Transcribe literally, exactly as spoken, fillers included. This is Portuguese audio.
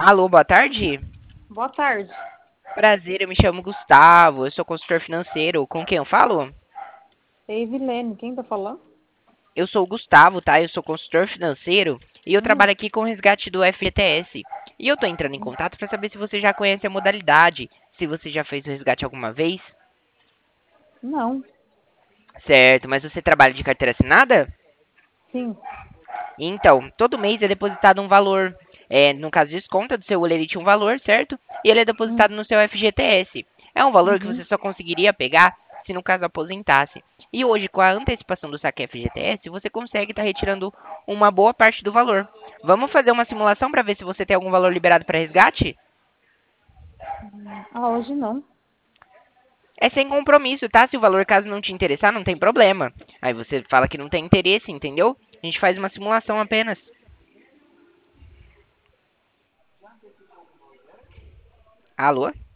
Alô, boa tarde. Boa tarde. Prazer, eu me chamo Gustavo, eu sou consultor financeiro. Com quem eu falo? Ei, Vilene, quem tá falando? Eu sou o Gustavo, tá? Eu sou consultor financeiro e eu Hum, trabalho aqui com o resgate do F G T S. E eu tô entrando em contato para saber se você já conhece a modalidade, se você já fez o resgate alguma vez. não. Certo, mas você trabalha de carteira assinada? Sim. Então, todo mês é depositado um valor. É, no caso, desconta do seu Olerite um valor, certo? E ele é Hum, depositado no seu F G T S. É um valor que uhum. você só conseguiria pegar se no caso aposentasse. E hoje, com a antecipação do saque F G T S, você consegue estar retirando uma boa parte do valor. Vamos fazer uma simulação para ver se você tem algum valor liberado para resgate? Ah, hoje não. É sem compromisso, tá? Se o valor, caso não te interessar, não tem problema. Aí você fala que não tem interesse, entendeu? A gente faz uma simulação apenas. Alô?